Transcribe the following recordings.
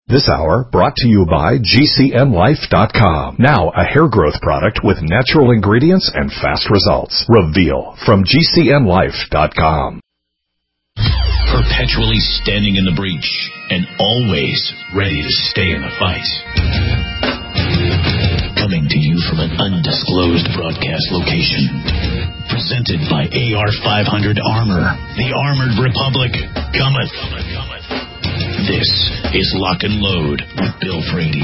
This hour brought to you by GCNlife.com. Now a hair growth product with natural ingredients and fast results. Reveal from GCNlife.com. Perpetually standing in the breach and always ready to stay in the fight. Coming to you from an undisclosed broadcast location. Presented by AR-500 Armor. The Armored Republic cometh. This is Lock and Load with Bill Frady.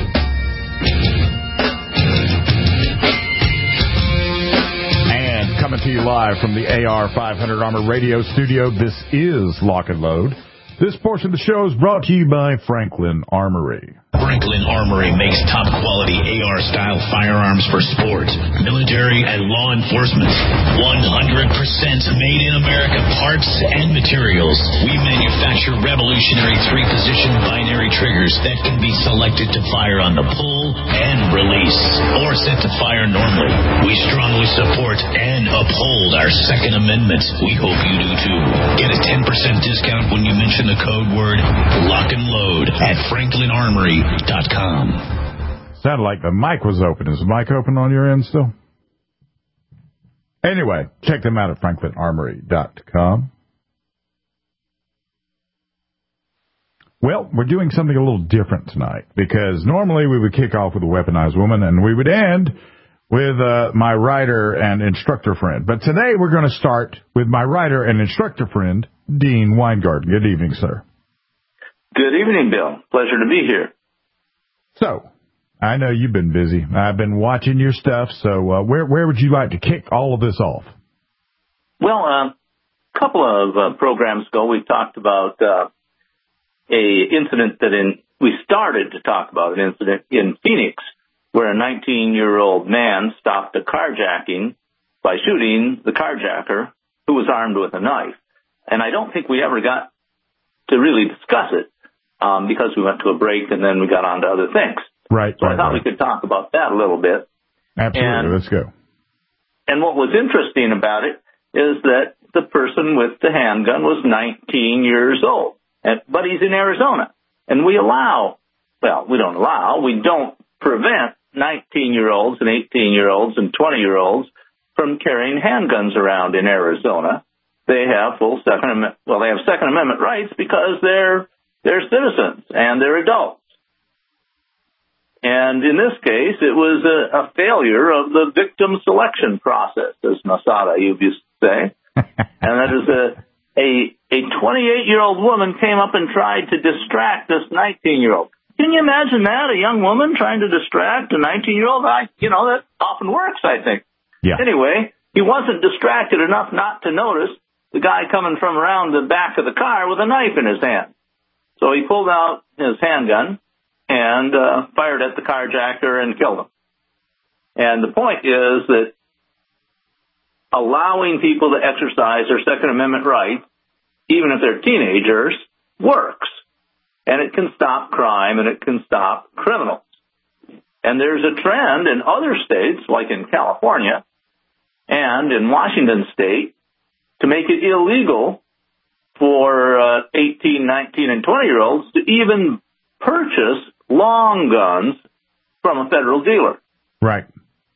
And coming to you live from the AR-500 Armor radio studio, this is Lock and Load. This portion of the show is brought to you by Franklin Armory. Franklin Armory makes top-quality AR-style firearms for sport, military, and law enforcement. 100% made in America parts and materials. We manufacture revolutionary three-position binary triggers that can be selected to fire on the pull and release, or set to fire normally. We strongly support and uphold our Second Amendment. We hope you do too. Get a 10% discount when you mention the code word Lock and Load at FranklinArmory.com. Sounded like the mic was open. Is the mic open on your end still? Anyway, check them out at FranklinArmory.com. Well, we're doing something a little different tonight because normally we would kick off with a weaponized woman and we would end with my writer and instructor friend. But today we're going to start with my writer and instructor friend, Dean Weingarten. Good evening, sir. Good evening, Bill. Pleasure to be here. So, I know you've been busy. I've been watching your stuff, so where would you like to kick all of this off? Well, a couple of programs ago, we talked about we started to talk about an incident in Phoenix where a 19-year-old man stopped a carjacking by shooting the carjacker who was armed with a knife. And I don't think we ever got to really discuss it. Because we went to a break and then we got on to other things. Right. So I thought we could talk about that a little bit. Absolutely. Let's go. And what was interesting about it is that the person with the handgun was 19 years old. But he's in Arizona. And we don't prevent 19-year-olds and 18-year-olds and 20-year-olds from carrying handguns around in Arizona. They have Second Amendment rights because they're citizens and they're adults. And in this case, it was a failure of the victim selection process, as Masada used to say. And that is a 28-year-old woman came up and tried to distract this 19-year-old. Can you imagine that? A young woman trying to distract a 19-year-old? That often works, I think. Yeah. Anyway, he wasn't distracted enough not to notice the guy coming from around the back of the car with a knife in his hand. So he pulled out his handgun and fired at the carjacker and killed him. And the point is that allowing people to exercise their Second Amendment rights, even if they're teenagers, works. And it can stop crime and it can stop criminals. And there's a trend in other states, like in California and in Washington State, to make it illegal for 18, 19, and 20-year-olds to even purchase long guns from a federal dealer. Right.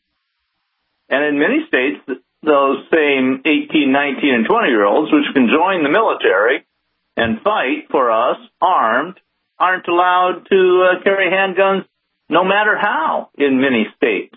And in many states, those same 18, 19, and 20-year-olds, which can join the military and fight for us armed, aren't allowed to carry handguns no matter how in many states.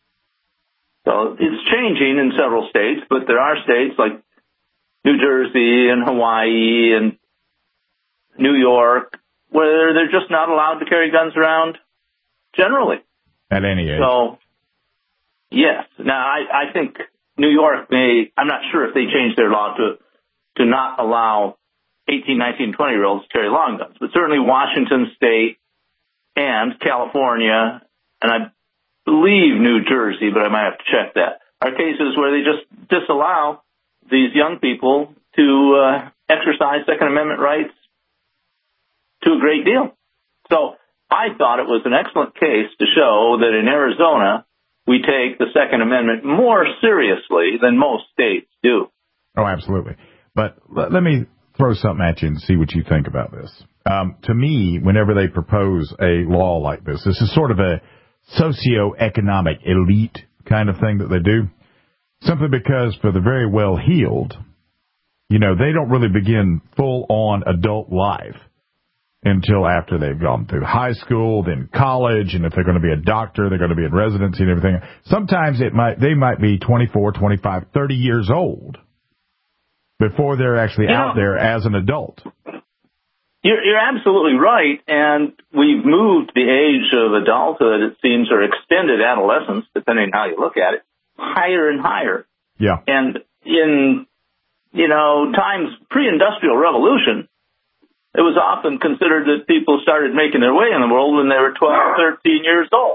So it's changing in several states, but there are states like New Jersey and Hawaii and New York where they're just not allowed to carry guns around generally. At any age. So, yes. Now, I think New York I'm not sure if they changed their law to not allow 18, 19, 20-year-olds to carry long guns, but certainly Washington State and California, and I believe New Jersey, but I might have to check that, are cases where they just disallow these young people to exercise Second Amendment rights to a great deal. So I thought it was an excellent case to show that in Arizona, we take the Second Amendment more seriously than most states do. Oh, absolutely. But let me throw something at you and see what you think about this. to me, whenever they propose a law like this is sort of a socioeconomic elite kind of thing that they do, simply because for the very well-heeled, they don't really begin full-on adult life until after they've gone through high school, then college, and if they're going to be a doctor, they're going to be in residency and everything. Sometimes they might be 24, 25, 30 years old before they're actually out there as an adult. You're absolutely right, and we've moved the age of adulthood, it seems, or extended adolescence, depending on how you look at it, higher and higher. Yeah. And in, times pre-industrial revolution, it was often considered that people started making their way in the world when they were 12, 13 years old.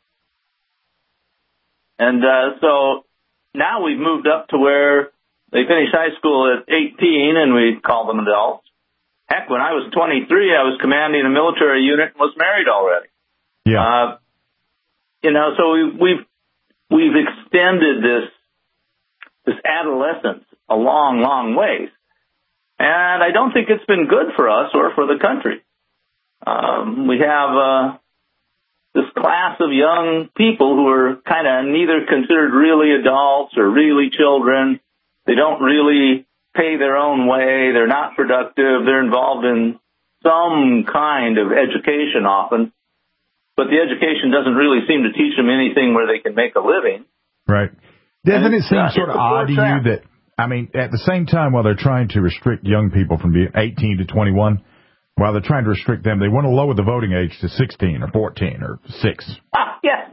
And so now we've moved up to where they finish high school at 18, and we call them adults. Heck, when I was 23, I was commanding a military unit and was married already. Yeah. So we've extended this adolescence a long, long ways. And I don't think it's been good for us or for the country. We have this class of young people who are kind of neither considered really adults or really children. They don't really pay their own way. They're not productive. They're involved in some kind of education often. But the education doesn't really seem to teach them anything where they can make a living. Right. Doesn't it seem sort of odd to you that, at the same time, while they're trying to restrict young people from being 18 to 21, while they're trying to restrict them, they want to lower the voting age to 16 or 14 or 6. Yes.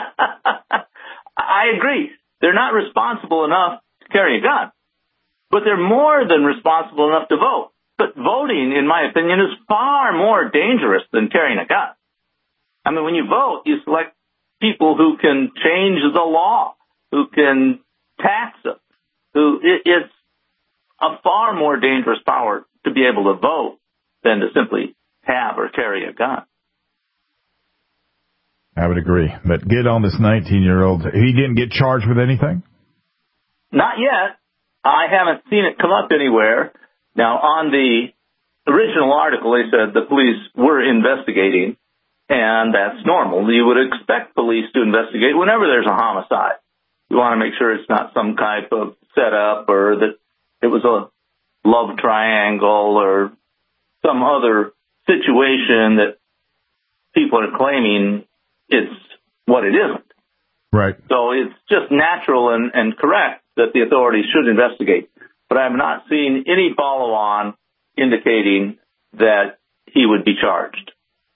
I agree. They're not responsible enough to carry a gun, but they're more than responsible enough to vote. But voting, in my opinion, is far more dangerous than carrying a gun. When you vote, you select people who can change the law, who can tax them. It's a far more dangerous power to be able to vote than to simply have or carry a gun. I would agree. But get on this 19-year-old. He didn't get charged with anything? Not yet. I haven't seen it come up anywhere. Now, on the original article, they said the police were investigating, and that's normal. You would expect police to investigate whenever there's a homicide. You want to make sure it's not some type of setup or that it was a love triangle or some other situation that people are claiming it's what it isn't. Right. So it's just natural and correct that the authorities should investigate. But I'm not seeing any follow-on indicating that he would be charged.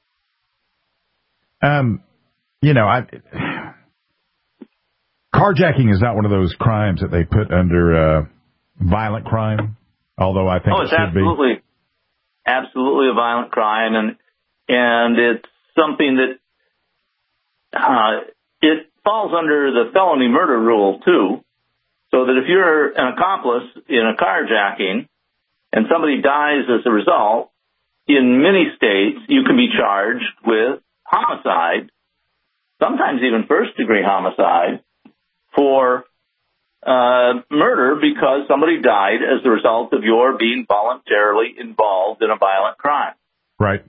Carjacking is not one of those crimes that they put under violent crime, although I think it should be. Absolutely a violent crime, and it's something that it falls under the felony murder rule too, so that if you're an accomplice in a carjacking and somebody dies as a result, in many states you can be charged with homicide, sometimes even first-degree homicide, for murder because somebody died as a result of your being voluntarily involved in a violent crime. Right.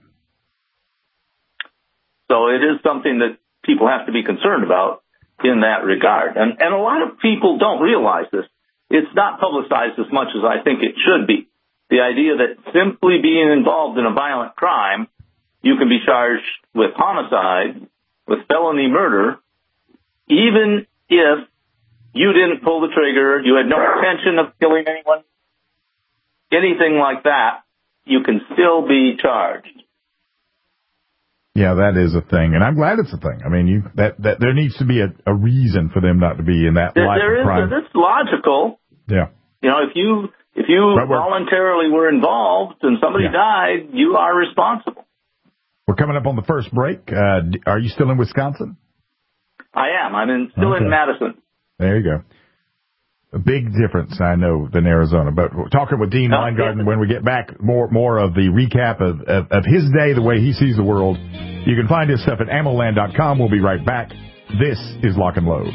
So it is something that people have to be concerned about in that regard. And a lot of people don't realize this. It's not publicized as much as I think it should be. The idea that simply being involved in a violent crime, you can be charged with homicide, with felony murder, even if you didn't pull the trigger, you had no intention of killing anyone, anything like that, you can still be charged. Yeah, that is a thing, and I'm glad it's a thing. That there needs to be a reason for them not to be in that life of crime. It's logical. Yeah. If you voluntarily were involved and somebody died, you are responsible. We're coming up on the first break. Are you still in Wisconsin? I am. I'm still in Madison. There you go. A big difference, I know, than Arizona. But we're talking with Dean Weingarten when we get back. More of the recap of his day, the way he sees the world. You can find his stuff at AmmoLand.com. We'll be right back. This is Lock and Load.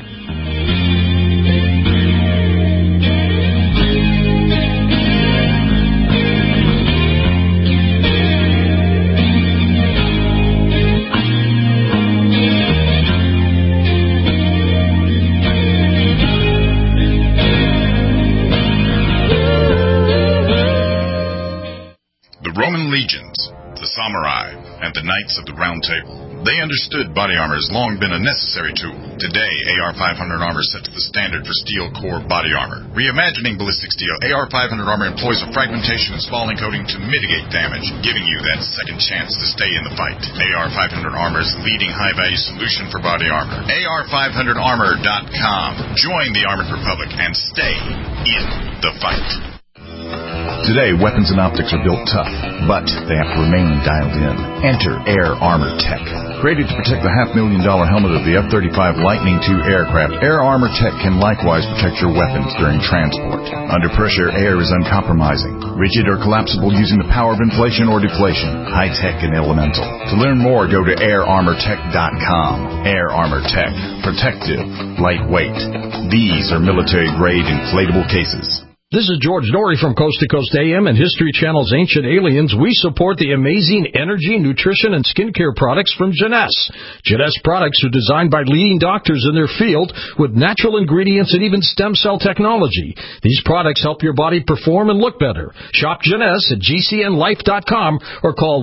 samurai, and the Knights of the Round Table. They understood body armor has long been a necessary tool. Today, AR-500 armor sets the standard for steel core body armor. Reimagining ballistic steel, AR-500 armor employs a fragmentation and spalling coating to mitigate damage, giving you that second chance to stay in the fight. AR-500 armor is the leading high-value solution for body armor. AR500armor.com. Join the Armored Republic and stay in the fight. Today, weapons and optics are built tough, but they have to remain dialed in. Enter Air Armor Tech. Created to protect the $500,000 helmet of the F-35 Lightning II aircraft, Air Armor Tech can likewise protect your weapons during transport. Under pressure, air is uncompromising, rigid or collapsible using the power of inflation or deflation, high-tech and elemental. To learn more, go to airarmortech.com. Air Armor Tech. Protective. Lightweight. These are military-grade inflatable cases. This is George Norrie from Coast to Coast AM and History Channel's Ancient Aliens. We support the amazing energy, nutrition, and skincare products from Jeunesse. Jeunesse products are designed by leading doctors in their field with natural ingredients and even stem cell technology. These products help your body perform and look better. Shop Jeunesse at GCNlife.com or call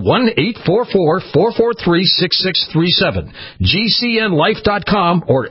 1-844-443-6637. GCNlife.com or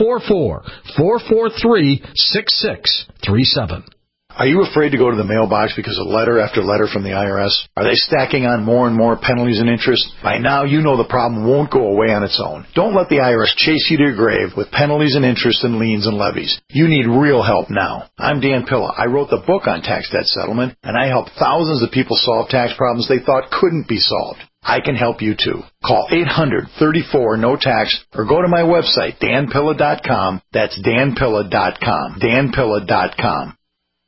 844-443-6637. Are you afraid to go to the mailbox because of letter after letter from the IRS? Are they stacking on more and more penalties and interest? By now, you know the problem won't go away on its own. Don't let the IRS chase you to your grave with penalties and interest and liens and levies. You need real help now. I'm Dan Pilla. I wrote the book on tax debt settlement, and I helped thousands of people solve tax problems they thought couldn't be solved. I can help you too. Call 800-34-NO-TAX or go to my website, danpilla.com. That's danpilla.com. danpilla.com.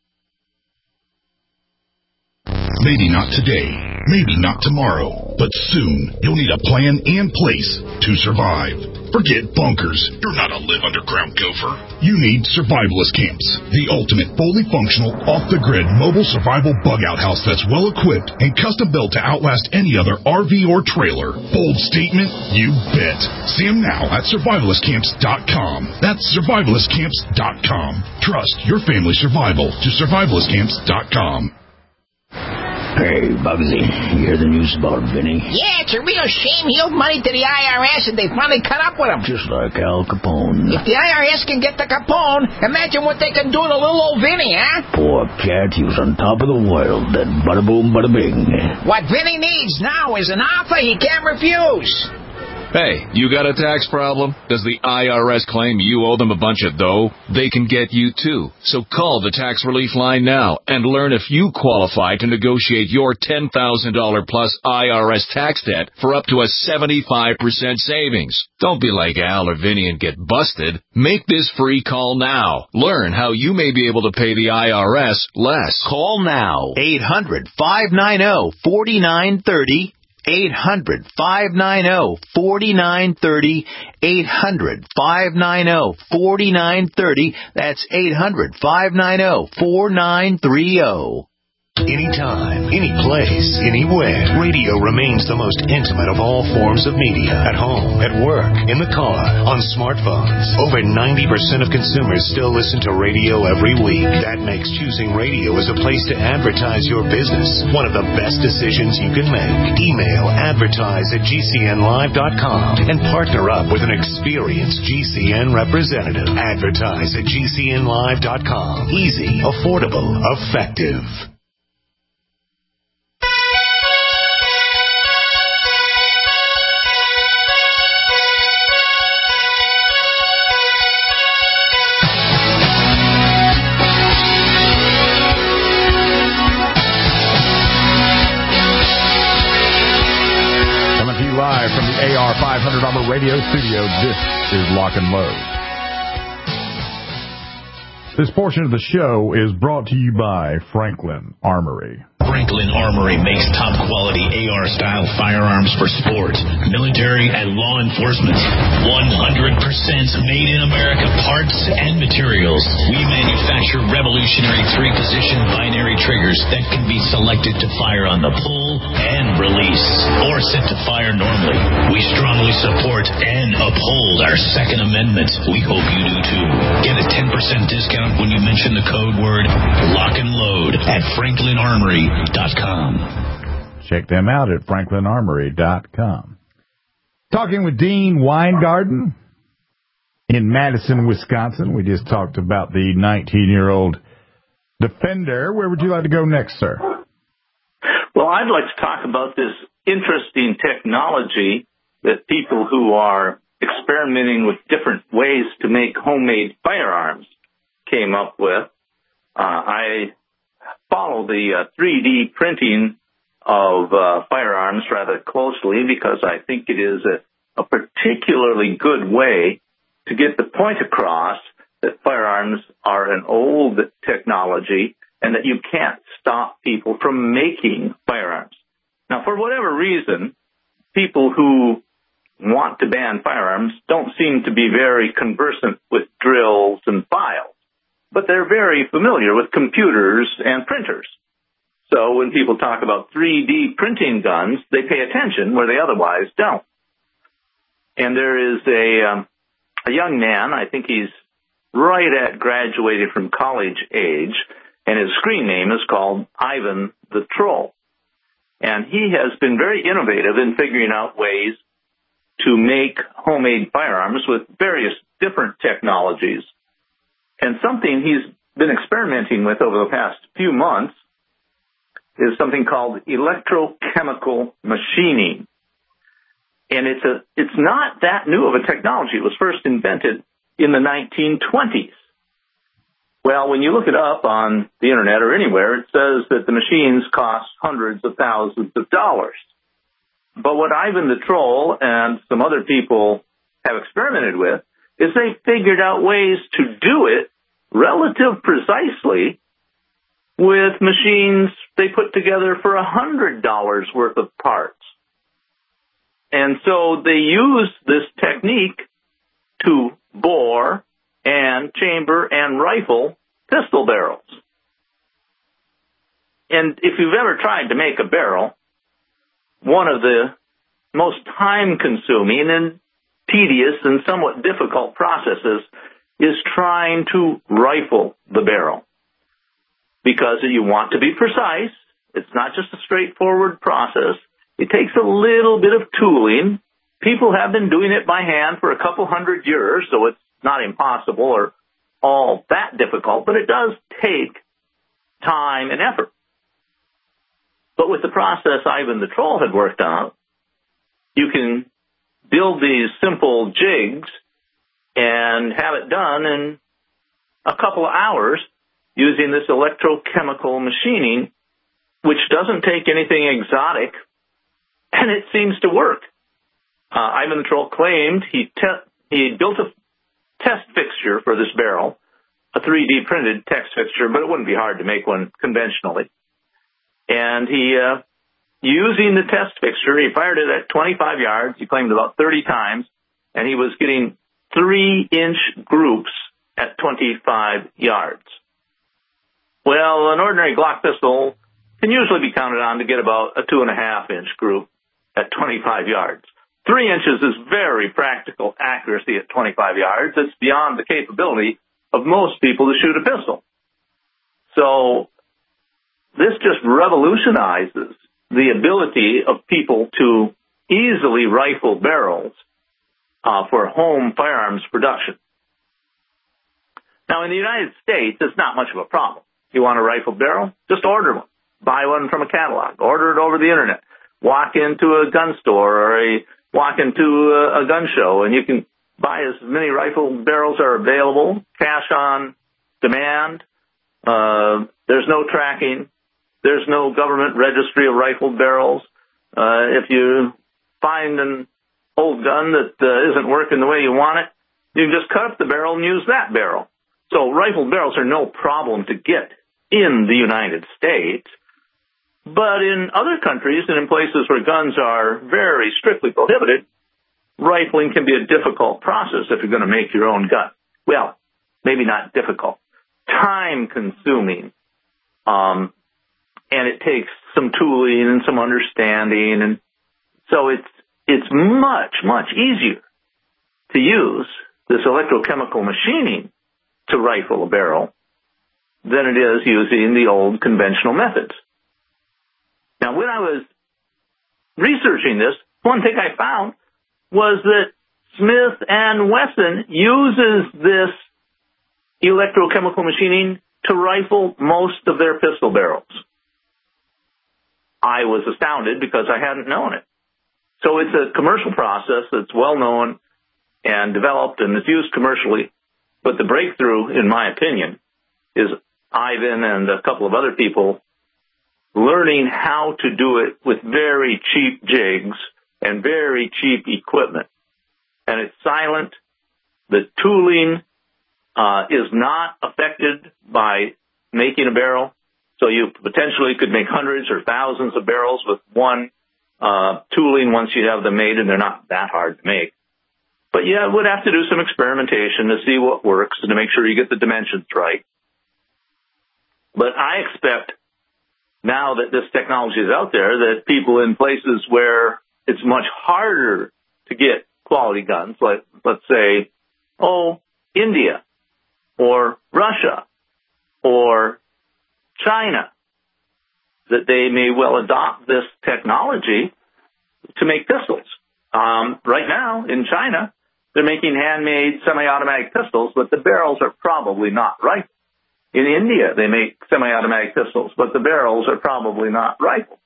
Maybe not today, maybe not tomorrow, but soon you'll need a plan in place to survive. Forget bunkers. You're not a live underground gopher. You need survivalist camps, the ultimate fully functional, off-the-grid mobile survival bug-out house that's well-equipped and custom-built to outlast any other RV or trailer. Bold statement? You bet. See them now at survivalistcamps.com. That's survivalistcamps.com. Trust your family's survival to survivalistcamps.com. Hey, Bugsy, you hear the news about Vinny? Yeah, it's a real shame he owed money to the IRS and they finally cut up with him. Just like Al Capone. If the IRS can get to Capone, imagine what they can do to little old Vinny, huh? Poor cat, he was on top of the world, then bada boom, bada bing. What Vinny needs now is an offer he can't refuse. Hey, you got a tax problem? Does the IRS claim you owe them a bunch of dough? They can get you too. So call the Tax Relief Line now and learn if you qualify to negotiate your $10,000 plus IRS tax debt for up to a 75% savings. Don't be like Al or Vinny and get busted. Make this free call now. Learn how you may be able to pay the IRS less. Call now. 800-590-4930. 800-590-4930. 800-590-4930. That's 800-590-4930. Anytime, any place, anywhere, radio remains the most intimate of all forms of media. At home, at work, in the car, on smartphones. Over 90% of consumers still listen to radio every week. That makes choosing radio as a place to advertise your business one of the best decisions you can make. Email advertise@gcnlive.com and partner up with an experienced GCN representative. Advertise@gcnlive.com. Easy, affordable, effective. Live from the AR500 Armor Radio Studio, this is Lock and Load. This portion of the show is brought to you by Franklin Armory. Franklin Armory makes top-quality AR-style firearms for sport, military, and law enforcement. 100% made in America parts and materials. We manufacture revolutionary three-position binary triggers that can be selected to fire on the pull and release, or set to fire normally. We strongly support and uphold our Second Amendment. We hope you do too. Get a 10% discount when you mention the code word Lock and Load at FranklinArmory.com. Check them out at franklinarmory.com. Talking with Dean Weingarten in Madison, Wisconsin. We just talked about the 19-year-old Defender. Where would you like to go next, sir? Well, I'd like to talk about this interesting technology that people who are experimenting with different ways to make homemade firearms came up with. I follow the 3D printing of firearms rather closely because I think it is a particularly good way to get the point across that firearms are an old technology and that you can't stop people from making firearms. Now, for whatever reason, people who want to ban firearms don't seem to be very conversant with drills and files, but they're very familiar with computers and printers. So when people talk about 3D printing guns, they pay attention where they otherwise don't. And there is a young man, I think he's right at graduated from college age, and his screen name is called Ivan the Troll. And he has been very innovative in figuring out ways to make homemade firearms with various different technologies. And something he's been experimenting with over the past few months is something called electrochemical machining. And it's not that new of a technology. It was first invented in the 1920s. Well, when you look it up on the internet or anywhere, it says that the machines cost hundreds of thousands of dollars. But what Ivan the Troll and some other people have experimented with is they figured out ways to do it relative precisely with machines they put together for $100 worth of parts. And so they use this technique to bore and chamber and rifle pistol barrels. And if you've ever tried to make a barrel, one of the most time-consuming and tedious and somewhat difficult processes is trying to rifle the barrel. Because you want to be precise. It's not just a straightforward process. It takes a little bit of tooling. People have been doing it by hand for a couple hundred years, so it's not impossible or all that difficult, but it does take time and effort. But with the process Ivan the Troll had worked on, you can build these simple jigs and have it done in a couple of hours using this electrochemical machining, which doesn't take anything exotic, and it seems to work. Ivan the Troll claimed he built a test fixture for this barrel, a 3D printed test fixture, but it wouldn't be hard to make one conventionally. And he, using the test fixture, he fired it at 25 yards, he claimed about 30 times, and he was getting 3-inch groups at 25 yards. Well, an ordinary Glock pistol can usually be counted on to get about a 2.5-inch group at 25 yards. 3 inches is very practical accuracy at 25 yards. It's beyond the capability of most people to shoot a pistol. So this just revolutionizes the ability of people to easily rifle barrels for home firearms production. Now, in the United States, it's not much of a problem. You want a rifle barrel? Just order one. Buy one from a catalog. Order it over the internet. Walk into a gun store or walk into a gun show, and you can buy as many rifle barrels are available, cash on demand. There's no tracking. There's no government registry of rifle barrels. If you find an old gun that isn't working the way you want it, you can just cut up the barrel and use that barrel. So rifle barrels are no problem to get in the United States. But in other countries and in places where guns are very strictly prohibited, rifling can be a difficult process if you're going to make your own gun. Well, maybe not difficult. Time-consuming. And it takes some tooling and some understanding. And so it's much, much easier to use this electrochemical machining to rifle a barrel than it is using the old conventional methods. Now, when I was researching this, one thing I found was that Smith & Wesson uses this electrochemical machining to rifle most of their pistol barrels. I was astounded because I hadn't known it. So it's a commercial process that's well known and developed and is used commercially. But the breakthrough, in my opinion, is Ivan and a couple of other people learning how to do it with very cheap jigs and very cheap equipment. And it's silent. The tooling is not affected by making a barrel. So you potentially could make hundreds or thousands of barrels with one tooling once you have them made, and they're not that hard to make. But you would have to do some experimentation to see what works and to make sure you get the dimensions right. But I expect now that this technology is out there that people in places where it's much harder to get quality guns, like, let's say, India or Russia or China, that they may well adopt this technology to make pistols. Right now in China, they're making handmade semi-automatic pistols, but the barrels are probably not rifled. In India, they make semi-automatic pistols, but the barrels are probably not rifled.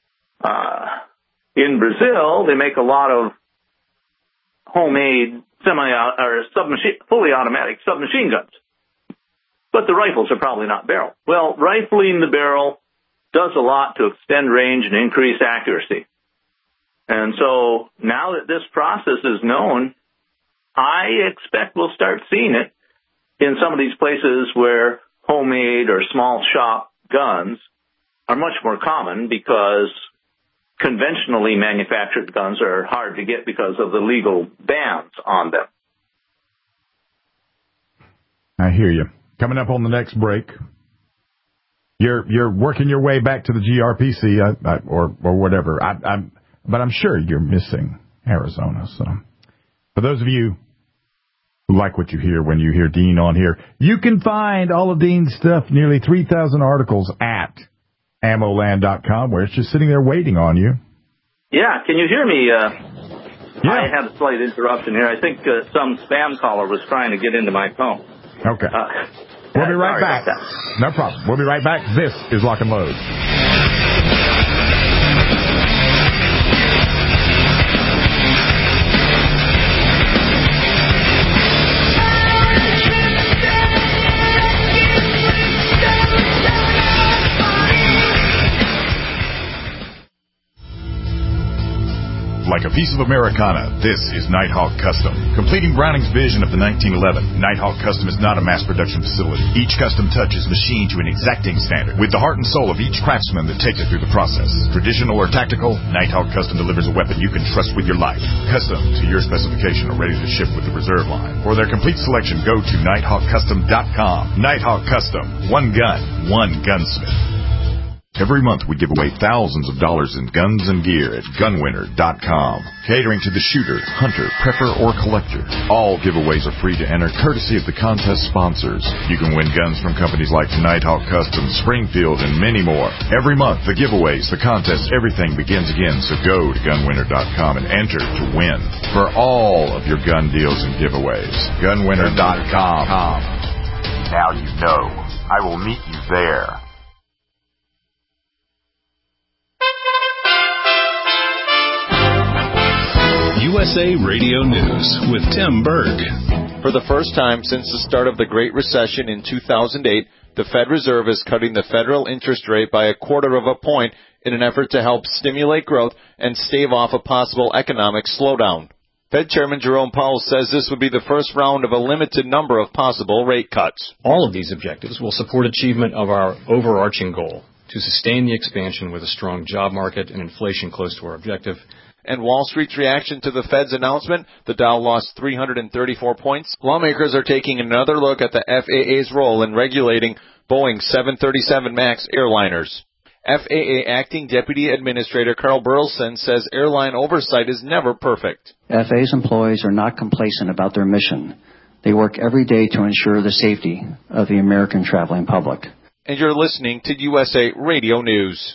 In Brazil, they make a lot of homemade fully automatic submachine guns, but the rifles are probably not barrel. Well, rifling the barrel does a lot to extend range and increase accuracy. And so now that this process is known, I expect we'll start seeing it in some of these places where homemade or small shop guns are much more common, because conventionally manufactured guns are hard to get because of the legal bans on them. I hear you. Coming up on the next break, you're working your way back to the GRPC or whatever. But I'm sure you're missing Arizona. So for those of you who like what you hear when you hear Dean on here, you can find all of Dean's stuff, nearly 3,000 articles, at ammoland.com, where it's just sitting there waiting on you. Yeah, can you hear me? Yeah. I had a slight interruption here. I think some spam caller was trying to get into my phone. Okay. We'll be right back. No problem. We'll be right back. This is Lock and Load. Like a piece of Americana, this is Nighthawk Custom. Completing Browning's vision of the 1911, Nighthawk Custom is not a mass production facility. Each custom touch is machined to an exacting standard, with the heart and soul of each craftsman that takes it through the process. Traditional or tactical, Nighthawk Custom delivers a weapon you can trust with your life. Custom to your specification or ready to ship with the reserve line. For their complete selection, go to nighthawkcustom.com. Nighthawk Custom. One gun, one gunsmith. Every month we give away thousands of dollars in guns and gear at gunwinner.com. Catering to the shooter, hunter, prepper, or collector. All giveaways are free to enter, courtesy of the contest sponsors. You can win guns from companies like Nighthawk Custom, Springfield, and many more. Every month, the giveaways, the contests, everything begins again. So go to gunwinner.com and enter to win for all of your gun deals and giveaways. Gunwinner.com. Now you know. I will meet you there. USA Radio News with Tim Berg. For the first time since the start of the Great Recession in 2008, the Fed Reserve is cutting the federal interest rate by 1/4 of a point in an effort to help stimulate growth and stave off a possible economic slowdown. Fed Chairman Jerome Powell says this would be the first round of a limited number of possible rate cuts. All of these objectives will support achievement of our overarching goal to sustain the expansion with a strong job market and inflation close to our objective. And Wall Street's reaction to the Fed's announcement, the Dow lost 334 points. Lawmakers are taking another look at the FAA's role in regulating Boeing 737 MAX airliners. FAA Acting Deputy Administrator Carl Burleson says airline oversight is never perfect. FAA's employees are not complacent about their mission. They work every day to ensure the safety of the American traveling public. And you're listening to USA Radio News.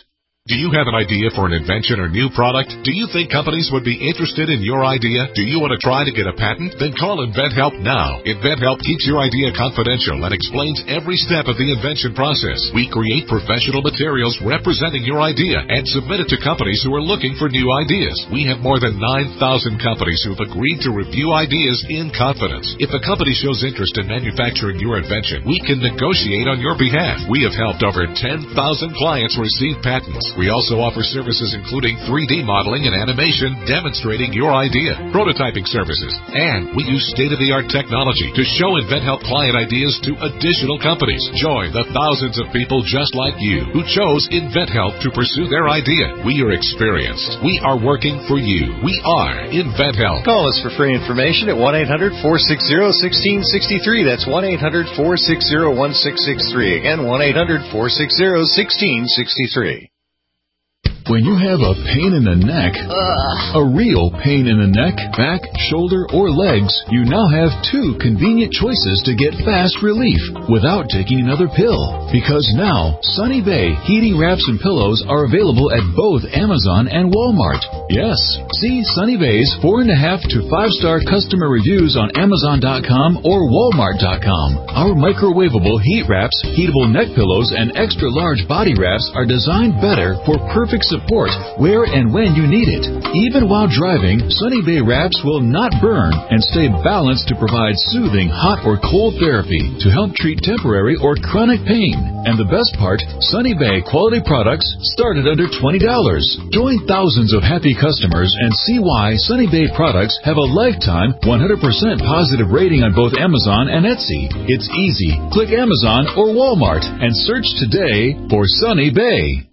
Do you have an idea for an invention or new product? Do you think companies would be interested in your idea? Do you want to try to get a patent? Then call InventHelp now. InventHelp keeps your idea confidential and explains every step of the invention process. We create professional materials representing your idea and submit it to companies who are looking for new ideas. We have more than 9,000 companies who have agreed to review ideas in confidence. If a company shows interest in manufacturing your invention, we can negotiate on your behalf. We have helped over 10,000 clients receive patents. We also offer services including 3D modeling and animation demonstrating your idea, prototyping services, and we use state-of-the-art technology to show InventHelp client ideas to additional companies. Join the thousands of people just like you who chose InventHelp to pursue their idea. We are experienced. We are working for you. We are InventHelp. Call us for free information at 1-800-460-1663. That's 1-800-460-1663. Again, 1-800-460-1663. When you have a pain in the neck, a real pain in the neck, back, shoulder, or legs, you now have two convenient choices to get fast relief without taking another pill. Because now, Sunny Bay heating wraps and pillows are available at both Amazon and Walmart. Yes, see Sunny Bay's 4.5 to 5-star customer reviews on Amazon.com or Walmart.com. Our microwavable heat wraps, heatable neck pillows, and extra large body wraps are designed better for perfect support where and when you need it. Even while driving, Sunny Bay wraps will not burn and stay balanced to provide soothing hot or cold therapy to help treat temporary or chronic pain. And the best part, Sunny Bay quality products start at under $20. Join thousands of happy customers and see why Sunny Bay products have a lifetime 100% positive rating on both Amazon and Etsy. It's easy. Click Amazon or Walmart and search today for Sunny Bay.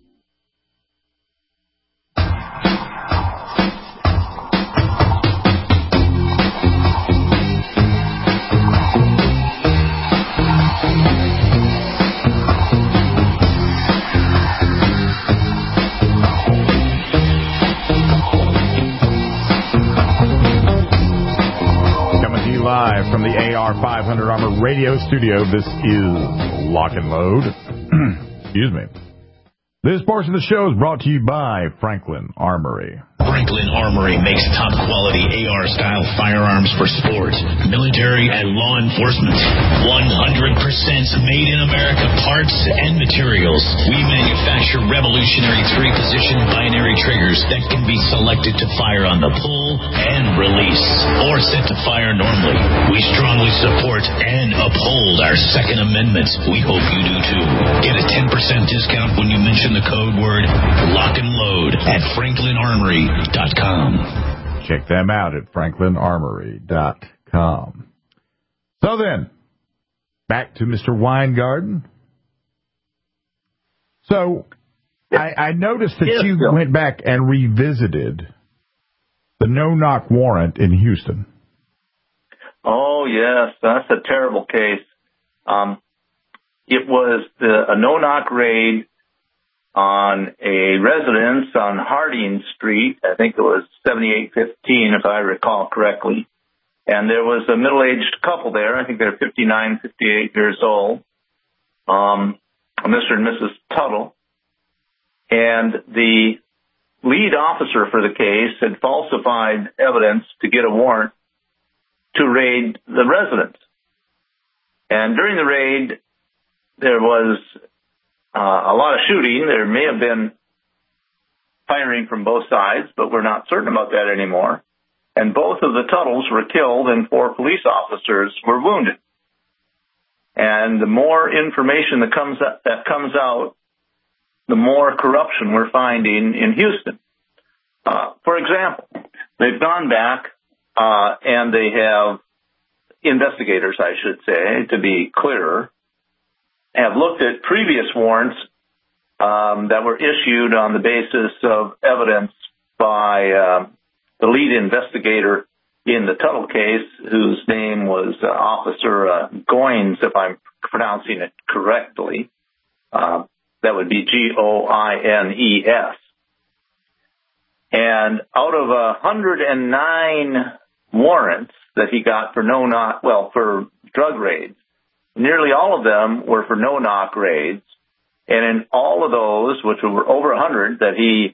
Live from the AR500 Armor Radio Studio, this is Lock and Load. Excuse me. This portion of the show is brought to you by Franklin Armory. Franklin Armory makes top-quality AR-style firearms for sport, military, and law enforcement. 100% made in America parts and materials. We manufacture revolutionary 3-position binary triggers that can be selected to fire on the pull and release, or set to fire normally. We strongly support and uphold our Second Amendment. We hope you do too. Get a 10% discount when you mention the code word Lock and Load at FranklinArmory.com. Check them out at FranklinArmory.com. So then, back to Mr. Weingarten. So, I noticed that you went back and revisited the no-knock warrant in Houston. Oh, yes, that's a terrible case. It was a no-knock raid on a residence on Harding Street. I think it was 7815, if I recall correctly. And there was a middle-aged couple there. I think they're 59, 58 years old, Mr. and Mrs. Tuttle. And the lead officer for the case had falsified evidence to get a warrant to raid the residence. And during the raid, there was a lot of shooting. There may have been firing from both sides, but we're not certain about that anymore. And both of the Tuttles were killed and 4 police officers were wounded. And the more information that comes out, the more corruption we're finding in Houston. For example, they've gone back and they have investigators, I should say, to be clearer, have looked at previous warrants that were issued on the basis of evidence by the lead investigator in the Tuttle case, whose name was Officer Goines, if I'm pronouncing it correctly. That would be Goines. And out of 109 warrants that he got for for drug raids, nearly all of them were for no-knock raids, And in all of those, which were over 100 that he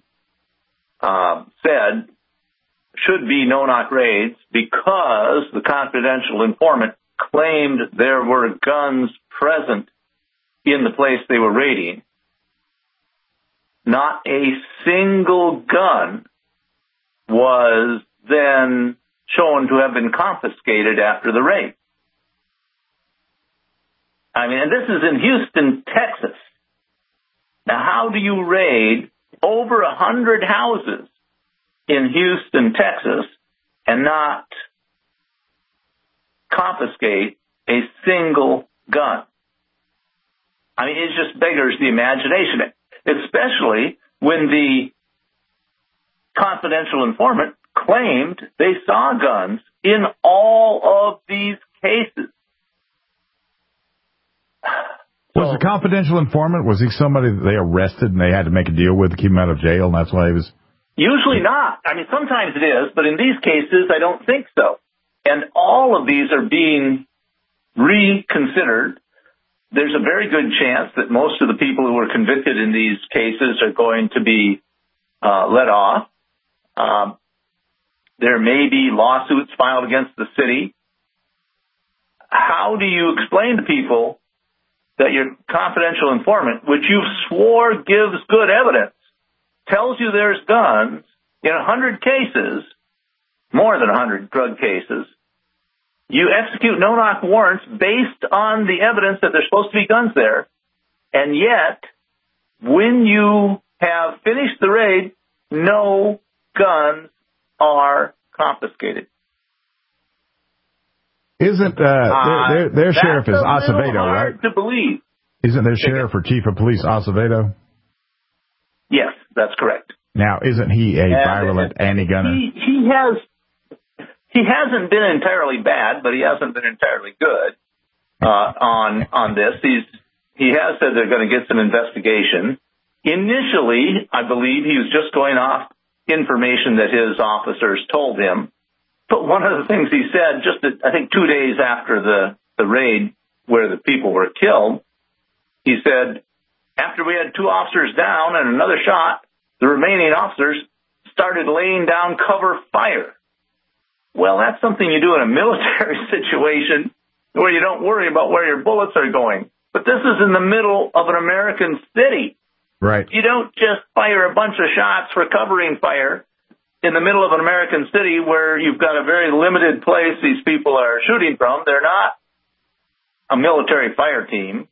said should be no-knock raids because the confidential informant claimed there were guns present in the place they were raiding, not a single gun was then shown to have been confiscated after the raid. I mean, and this is in Houston, Texas. Now, how do you raid over 100 houses in Houston, Texas, and not confiscate a single gun? I mean, it just beggars the imagination, especially when the confidential informant claimed they saw guns in all of these cases. Was the confidential informant, was he somebody that they arrested and they had to make a deal with to keep him out of jail, and that's why he was... Usually not. I mean, sometimes it is, but in these cases, I don't think so. And all of these are being reconsidered. There's a very good chance that most of the people who were convicted in these cases are going to be let off. There may be lawsuits filed against the city. How do you explain to people that your confidential informant, which you swore gives good evidence, tells you there's guns in 100 cases, more than 100 drug cases, you execute no-knock warrants based on the evidence that there's supposed to be guns there, and yet, when you have finished the raid, no guns are confiscated. Isn't their sheriff is Acevedo, right? Hard to believe. Isn't their sheriff or chief of police Acevedo? Yes, that's correct. Now, isn't he a virulent anti-gunner? He hasn't been entirely bad, but he hasn't been entirely good on this. He has said they're going to get some investigation. Initially, I believe he was just going off information that his officers told him. But one of the things he said, I think 2 days after the raid where the people were killed, he said, after we had 2 officers down and another shot, the remaining officers started laying down cover fire. Well, that's something you do in a military situation where you don't worry about where your bullets are going. But this is in the middle of an American city. Right. You don't just fire a bunch of shots for covering fire in the middle of an American city where you've got a very limited place these people are shooting from. They're not a military fire team.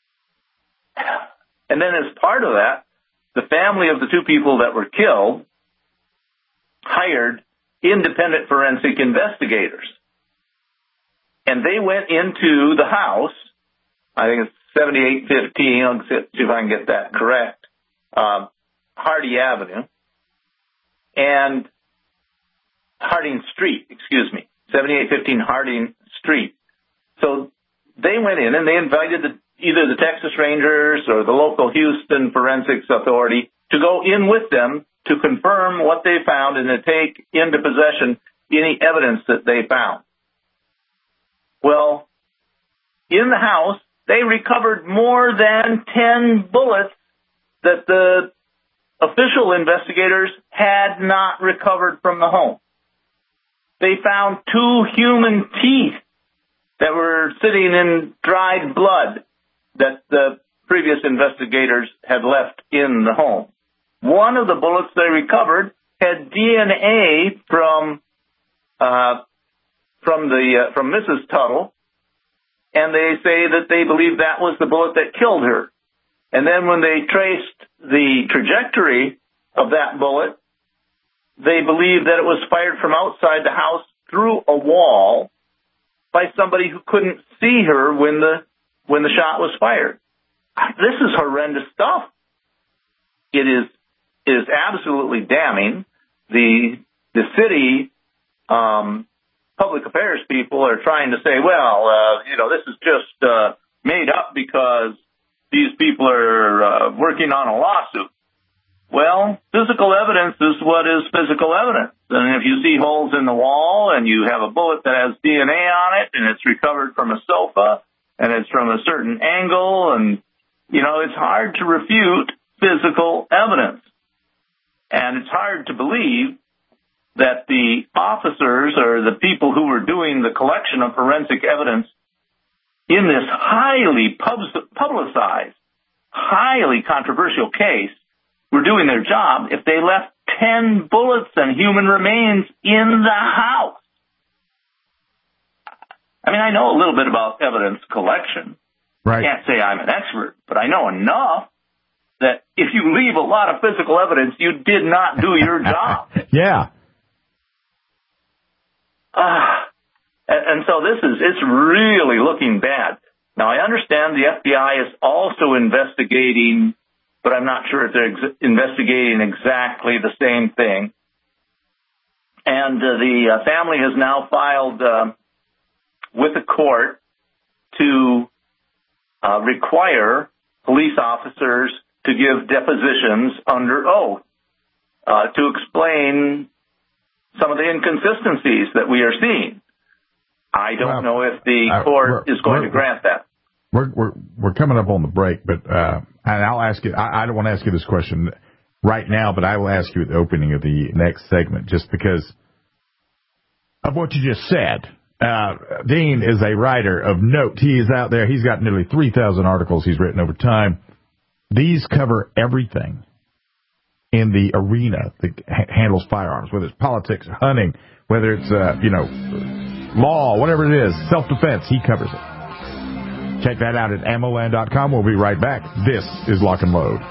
And then as part of that, the family of the 2 people that were killed hired independent forensic investigators. And they went into the house, I think it's 7815, I'll see if I can get that correct, Hardy Avenue, and Harding Street, 7815 Harding Street. So they went in and they invited either the Texas Rangers or the local Houston Forensics Authority to go in with them to confirm what they found and to take into possession any evidence that they found. Well, in the house, they recovered more than 10 bullets that the official investigators had not recovered from the home. They found 2 human teeth that were sitting in dried blood that the previous investigators had left in the home. One of the bullets they recovered had DNA from Mrs. Tuttle, and they say that they believe that was the bullet that killed her. And then when they traced the trajectory of that bullet, they believe that it was fired from outside the house through a wall by somebody who couldn't see her when the shot was fired. This is horrendous stuff. It is absolutely damning. The city public affairs people are trying to say, well, this is just made up because these people are working on a lawsuit. Well, physical evidence is what is physical evidence. And if you see holes in the wall and you have a bullet that has DNA on it and it's recovered from a sofa and it's from a certain angle and it's hard to refute physical evidence. And it's hard to believe that the officers or the people who were doing the collection of forensic evidence in this highly publicized, highly controversial case were doing their job if they left 10 bullets and human remains in the house. I mean, I know a little bit about evidence collection. Right. I can't say I'm an expert, but I know enough that if you leave a lot of physical evidence, you did not do your job. Yeah. And so it's really looking bad. Now, I understand the FBI is also investigating, but I'm not sure if they're investigating exactly the same thing. And the family has now filed with the court to require police officers to give depositions under oath to explain some of the inconsistencies that we are seeing. I don't know if the court is going to grant that. We're coming up on the break, but and I'll ask you. I don't want to ask you this question right now, but I will ask you at the opening of the next segment, just because of what you just said. Dean is a writer of note. He is out there. He's got nearly 3,000 articles he's written over time. These cover everything in the arena that handles firearms, whether it's politics, hunting, whether it's law, whatever it is, self-defense. He covers it. Check that out at ammoland.com. We'll be right back. This is Lock and Load.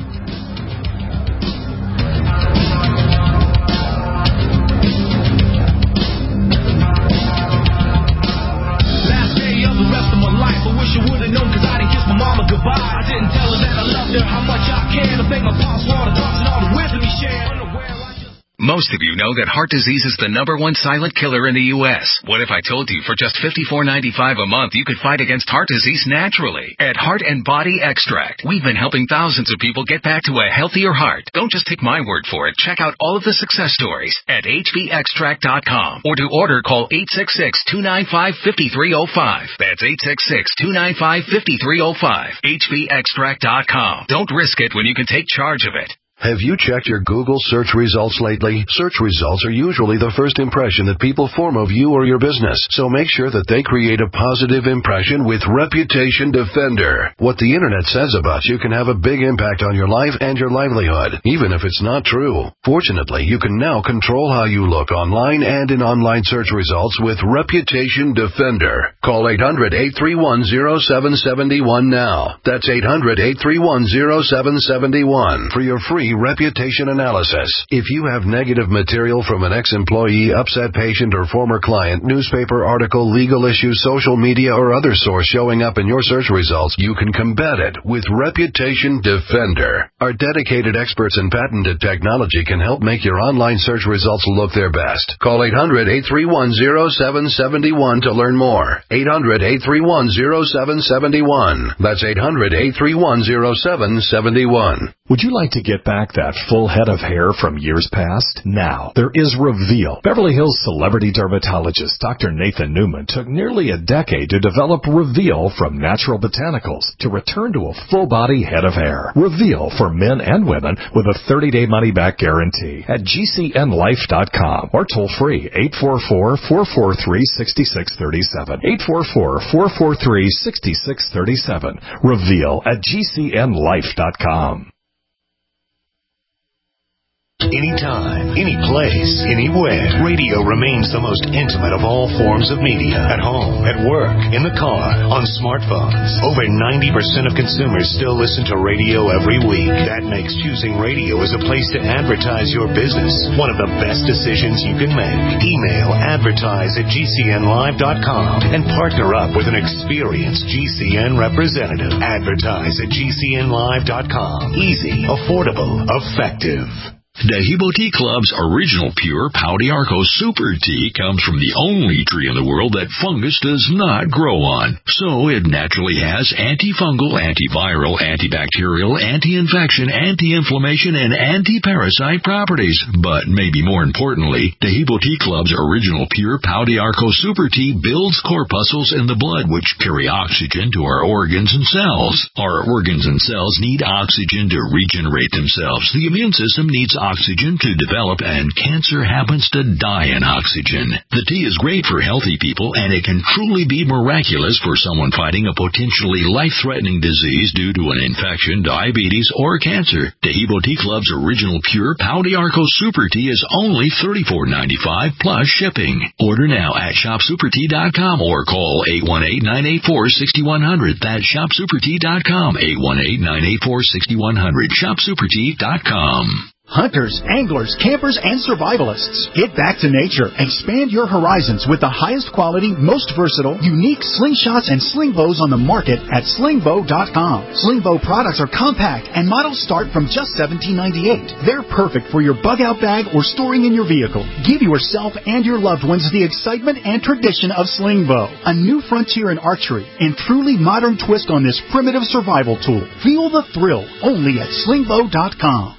Last day of the rest of my life, I wish I would have known, because I didn't kiss my mama goodbye. I didn't tell her that I loved her, how much I cared. I think my pops wanted thoughts and all the wisdom he shared. Most of you know that heart disease is the #1 silent killer in the U.S. What if I told you for just $54.95 a month you could fight against heart disease naturally? At Heart and Body Extract, we've been helping thousands of people get back to a healthier heart. Don't just take my word for it. Check out all of the success stories at HBExtract.com. Or to order, call 866-295-5305. That's 866-295-5305. HBExtract.com. Don't risk it when you can take charge of it. Have you checked your Google search results lately? Search results are usually the first impression that people form of you or your business, so make sure that they create a positive impression with Reputation Defender. What the internet says about you can have a big impact on your life and your livelihood, even if it's not true. Fortunately, you can now control how you look online and in online search results with Reputation Defender. Call 800-831-0771 now. That's 800-831-0771 for your free reputation analysis. If you have negative material from an ex-employee, upset patient, or former client, newspaper article, legal issue, social media, or other source showing up in your search results, you can combat it with Reputation Defender. Our dedicated experts in patented technology can help make your online search results look their best. Call 800-831-0771 to learn more. 800-831-0771. That's 800-831-0771. Would you like to get back that full head of hair from years past? Now, there is Reveal. Beverly Hills celebrity dermatologist Dr. Nathan Newman took nearly a decade to develop Reveal from natural botanicals to return to a full-body head of hair. Reveal for men and women with a 30-day money-back guarantee at GCNlife.com or toll-free 844-443-6637. 844-443-6637. Reveal at GCNlife.com. Anytime, any place, anywhere. Radio remains the most intimate of all forms of media. At home, at work, in the car, on smartphones. Over 90% of consumers still listen to radio every week. That makes choosing radio as a place to advertise your business one of the best decisions you can make. Email advertise@GCNlive.com and partner up with an experienced GCN representative. Advertise@GCNlive.com. Easy, affordable, effective. Dahibo Tea Club's original pure Pau d'Arco Super Tea comes from the only tree in the world that fungus does not grow on. So it naturally has antifungal, antiviral, antibacterial, anti-infection, anti-inflammation, and anti-parasite properties. But maybe more importantly, Dahibo Tea Club's original pure Pau d'Arco Super Tea builds corpuscles in the blood which carry oxygen to our organs and cells. Our organs and cells need oxygen to regenerate themselves. The immune system needs oxygen to develop, and cancer happens to die in oxygen. The tea is great for healthy people, and it can truly be miraculous for someone fighting a potentially life-threatening disease due to an infection, diabetes, or cancer. Dahibo Tea Club's original pure Pau d'Arco Super Tea is only $34.95 plus shipping. Order now at shopsupertea.com or call 818-984-6100. That's shopsupertea.com, 818-984-6100, shopsupertea.com. Hunters, anglers, campers, and survivalists, get back to nature. Expand your horizons with the highest quality, most versatile, unique slingshots and sling bows on the market at slingbow.com. Slingbow products are compact and models start from just $17.98. They're perfect for your bug out bag or storing in your vehicle. Give yourself and your loved ones the excitement and tradition of Slingbow, a new frontier in archery and truly modern twist on this primitive survival tool. Feel the thrill only at slingbow.com.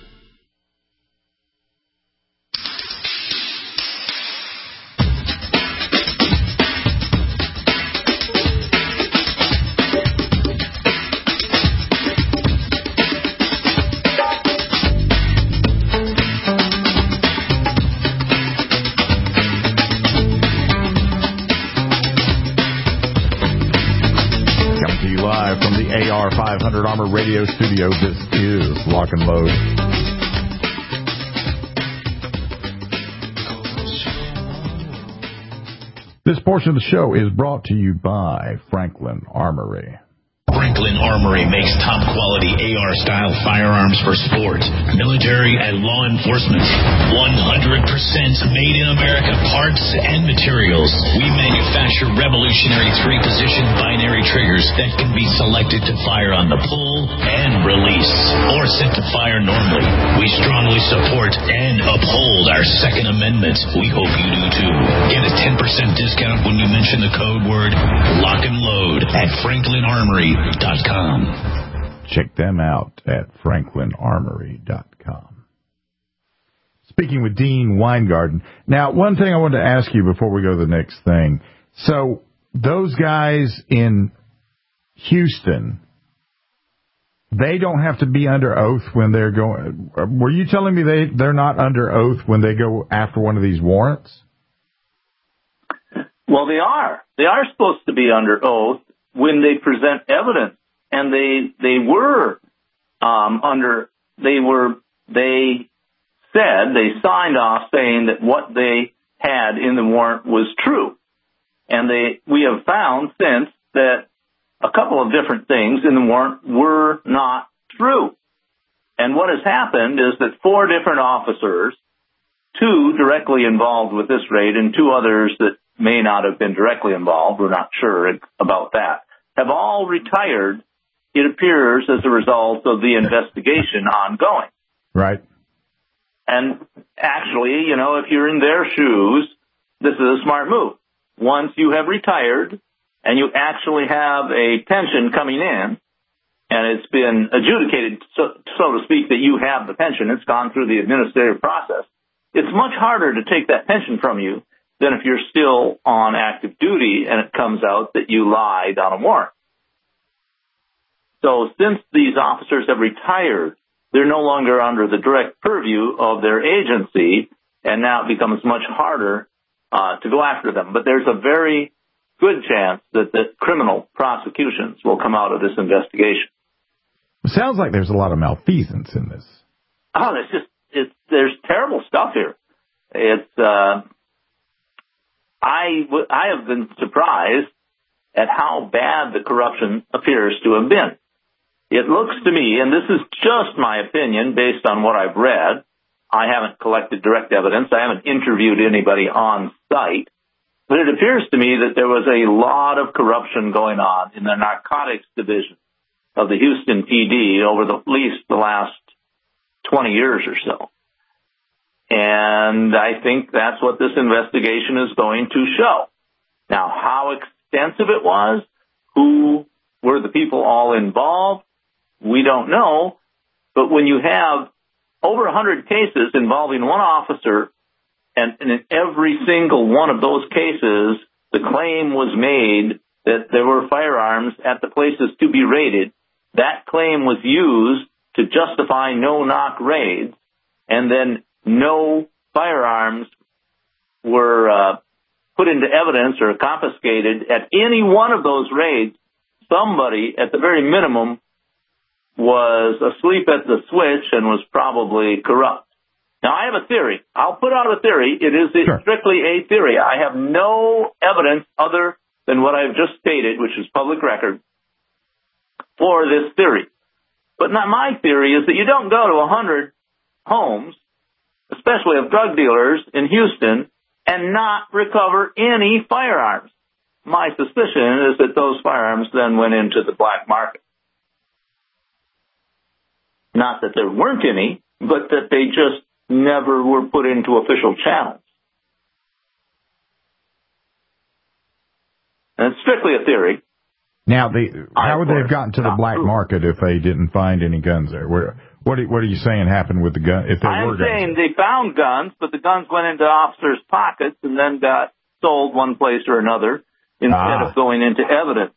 AR 500 Armor Radio Studio. This is Lock and Load. This portion of the show is brought to you by Franklin Armory. Franklin Armory makes top-quality AR-style firearms for sport, military, and law enforcement. 100% made in America parts and materials. We manufacture revolutionary three-position binary triggers that can be selected to fire on the pull and release, or set to fire normally. We strongly support and uphold our Second Amendment. We hope you do too. Get a 10% discount when you mention the code word Lock and Load at FranklinArmory.com. Check them out at FranklinArmory.com. Speaking with Dean Weingarten. Now, one thing I wanted to ask you before we go to the next thing. So, those guys in Houston, they don't have to be under oath when they're going... Were you telling me they're not under oath when they go after one of these warrants? Well, they are. They are supposed to be under oath when they present evidence, and they signed off saying that what they had in the warrant was true. And we have found since that a couple of different things in the warrant were not true. And what has happened is that 4 different officers, 2 directly involved with this raid and 2 others that may not have been directly involved, we're not sure about that, have all retired, it appears, as a result of the investigation ongoing. Right. And actually, if you're in their shoes, this is a smart move. Once you have retired and you actually have a pension coming in, and it's been adjudicated, so to speak, that you have the pension, it's gone through the administrative process, it's much harder to take that pension from you than if you're still on active duty and it comes out that you lied on a warrant. So since these officers have retired, they're no longer under the direct purview of their agency, and now it becomes much harder to go after them. But there's a very good chance that the criminal prosecutions will come out of this investigation. It sounds like there's a lot of malfeasance in this. Oh, there's terrible stuff here. I have been surprised at how bad the corruption appears to have been. It looks to me, and this is just my opinion based on what I've read, I haven't collected direct evidence, I haven't interviewed anybody on site, but it appears to me that there was a lot of corruption going on in the narcotics division of the Houston PD over at least the last 20 years or so. And I think that's what this investigation is going to show. Now, how extensive it was, who were the people all involved, we don't know. But when you have over 100 cases involving one officer, and in every single one of those cases, the claim was made that there were firearms at the places to be raided, that claim was used to justify no-knock raids, and then no firearms were put into evidence or confiscated at any one of those raids. Somebody, at the very minimum, was asleep at the switch and was probably corrupt. Now, I have a theory. I'll put out a theory. It is strictly a theory. I have no evidence other than what I've just stated, which is public record, for this theory. But not my theory is that you don't go to 100 homes, especially of drug dealers in Houston, and not recover any firearms. My suspicion is that those firearms then went into the black market. Not that there weren't any, but that they just never were put into official channels. And it's strictly a theory. Now, how would they have gotten to the black market if they didn't find any guns there? What are you saying happened with the gun? If there were guns? I'm saying they found guns, but the guns went into officers' pockets and then got sold one place or another instead of going into evidence.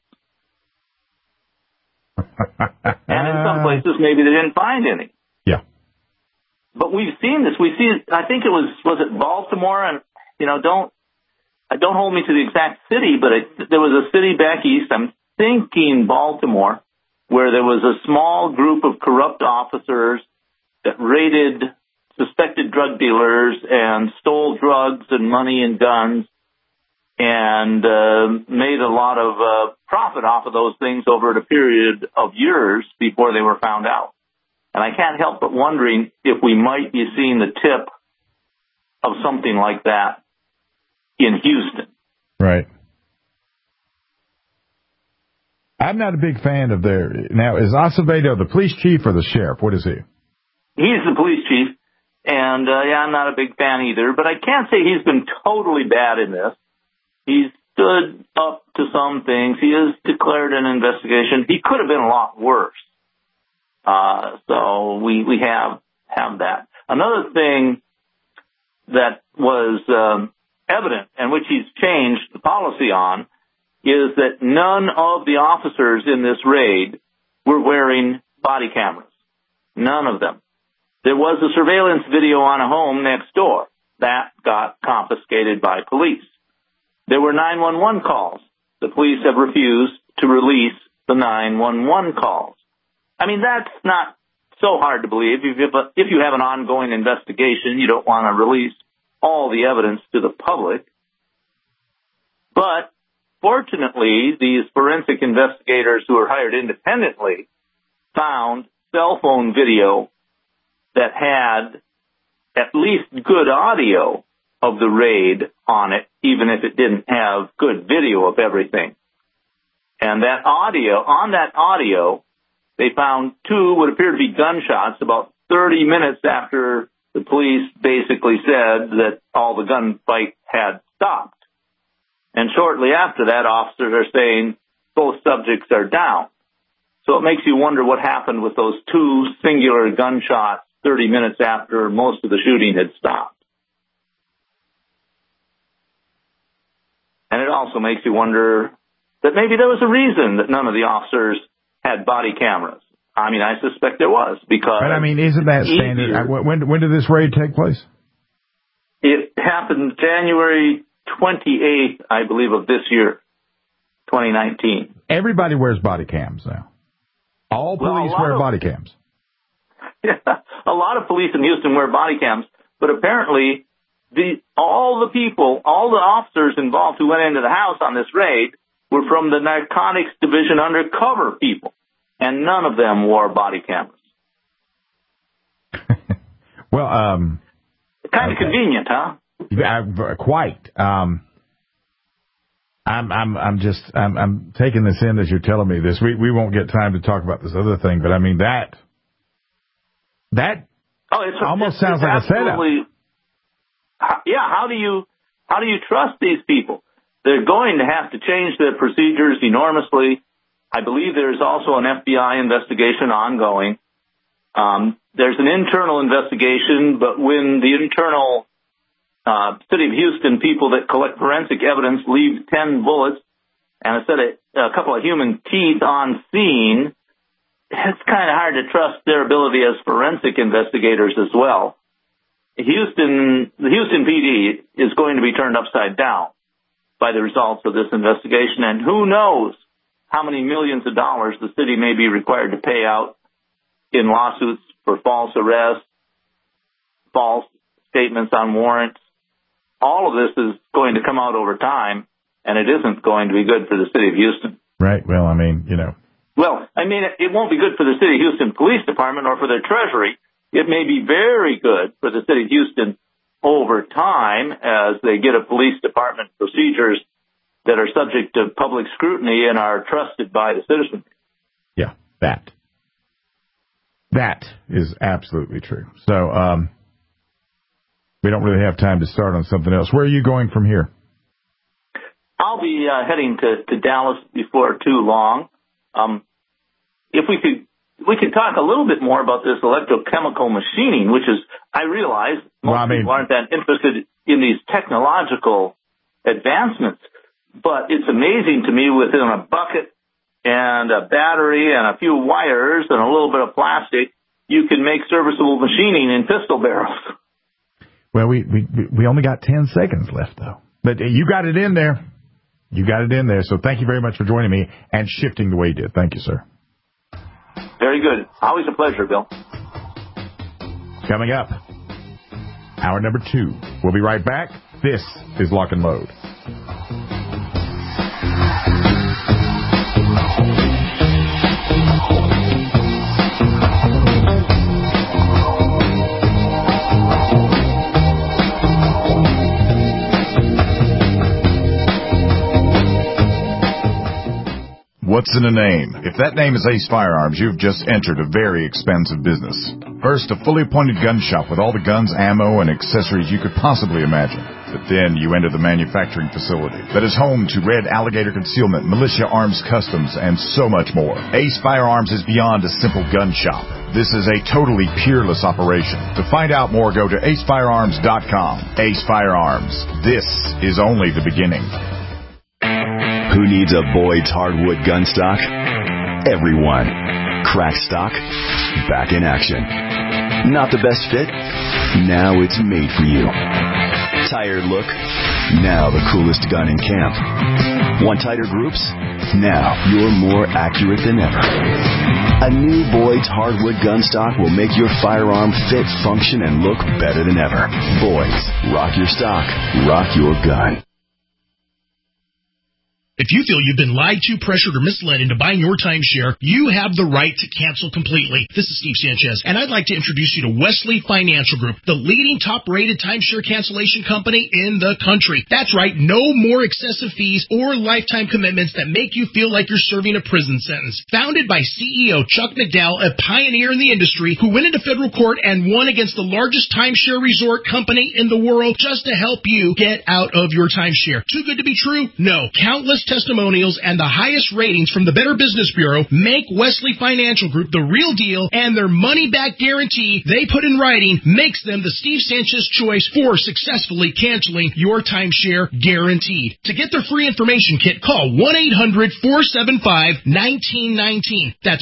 And in some places, maybe they didn't find any. Yeah. But we've seen this. We see. I think it was it Baltimore? And don't hold me to the exact city, but there was a city back east. I'm thinking Baltimore, where there was a small group of corrupt officers that raided suspected drug dealers and stole drugs and money and guns and made a lot of profit off of those things over a period of years before they were found out. And I can't help but wondering if we might be seeing the tip of something like that in Houston. Right. I'm not a big fan of their... Now, is Acevedo the police chief or the sheriff? What is he? He's the police chief, and I'm not a big fan either, but I can't say he's been totally bad in this. He's stood up to some things. He has declared an investigation. He could have been a lot worse. So we have that. Another thing that was evident and which he's changed the policy on is that none of the officers in this raid were wearing body cameras. None of them. There was a surveillance video on a home next door. That got confiscated by police. There were 911 calls. The police have refused to release the 911 calls. I mean, that's not so hard to believe. If you have an ongoing investigation, you don't want to release all the evidence to the public. But fortunately, these forensic investigators who are hired independently found cell phone video that had at least good audio of the raid on it, even if it didn't have good video of everything. And that audio, they found two would appear to be gunshots about 30 minutes after the police basically said that all the gunfight had stopped. And shortly after that, officers are saying both subjects are down. So it makes you wonder what happened with those two singular gunshots 30 minutes after most of the shooting had stopped. And it also makes you wonder that maybe there was a reason that none of the officers had body cameras. I mean, I suspect there was, because... But, I mean, isn't that standard? When did this raid take place? It happened January 28th, I believe, of this year, 2019. Everybody wears body cams now. All police wear body cams. Yeah, a lot of police in Houston wear body cams, but apparently all the officers involved who went into the house on this raid were from the narcotics division undercover people, and none of them wore body cameras. Well, kind of convenient, huh? Quite. I'm taking this in as you're telling me this. We won't get time to talk about this other thing, but I mean that almost sounds like a setup. how do you trust these people? They're going to have to change their procedures enormously. I believe there's also an FBI investigation ongoing. There's an internal investigation, but when the internal City of Houston people that collect forensic evidence leave 10 bullets and a couple of human teeth on scene, it's kind of hard to trust their ability as forensic investigators as well. The Houston PD is going to be turned upside down by the results of this investigation, and who knows how many millions of dollars the city may be required to pay out in lawsuits for false arrests, false statements on warrants. All of this is going to come out over time, and it isn't going to be good for the city of Houston. Right. Well, I mean, Well, I mean, it won't be good for the city of Houston Police Department or for their treasury. It may be very good for the city of Houston over time as they get a police department procedures that are subject to public scrutiny and are trusted by the citizens. Yeah, that is absolutely true. So we don't really have time to start on something else. Where are you going from here? I'll be heading to Dallas before too long. If we could talk a little bit more about this electrochemical machining, which is, I realize most people aren't that interested in these technological advancements, but it's amazing to me within a bucket and a battery and a few wires and a little bit of plastic, you can make serviceable machining in pistol barrels. Well, we only got 10 seconds left, though. But you got it in there. So thank you very much for joining me and shifting the way you did. Thank you, sir. Very good. Always a pleasure, Bill. Coming up, hour number 2. We'll be right back. This is Lock and Load. What's in a name? If that name is Ace Firearms, you've just entered a very expensive business. First, a fully appointed gun shop with all the guns, ammo, and accessories you could possibly imagine. But then you enter the manufacturing facility that is home to Red Alligator Concealment, Militia Arms Customs, and so much more. Ace Firearms is beyond a simple gun shop. This is a totally peerless operation. To find out more, go to acefirearms.com. Ace Firearms. This is only the beginning. Who needs a Boyd's hardwood gun stock? Everyone. Crack stock, back in action. Not the best fit? Now it's made for you. Tired look? Now the coolest gun in camp. Want tighter groups? Now you're more accurate than ever. A new Boyd's hardwood gun stock will make your firearm fit, function, and look better than ever. Boyd's. Rock your stock. Rock your gun. If you feel you've been lied to, pressured, or misled into buying your timeshare, you have the right to cancel completely. This is Steve Sanchez, and I'd like to introduce you to Wesley Financial Group, the leading top-rated timeshare cancellation company in the country. That's right, no more excessive fees or lifetime commitments that make you feel like you're serving a prison sentence. Founded by CEO Chuck McDowell, a pioneer in the industry who went into federal court and won against the largest timeshare resort company in the world just to help you get out of your timeshare. Too good to be true? No. Countless testimonials and the highest ratings from the Better Business Bureau make Wesley Financial Group the real deal, and their money-back guarantee they put in writing makes them the Steve Sanchez choice for successfully canceling your timeshare guaranteed. To get their free information kit, call 1-800-475-1919. That's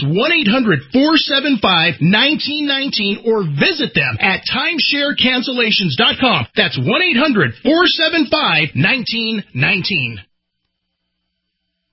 1-800-475-1919, or visit them at timesharecancellations.com. That's 1-800-475-1919.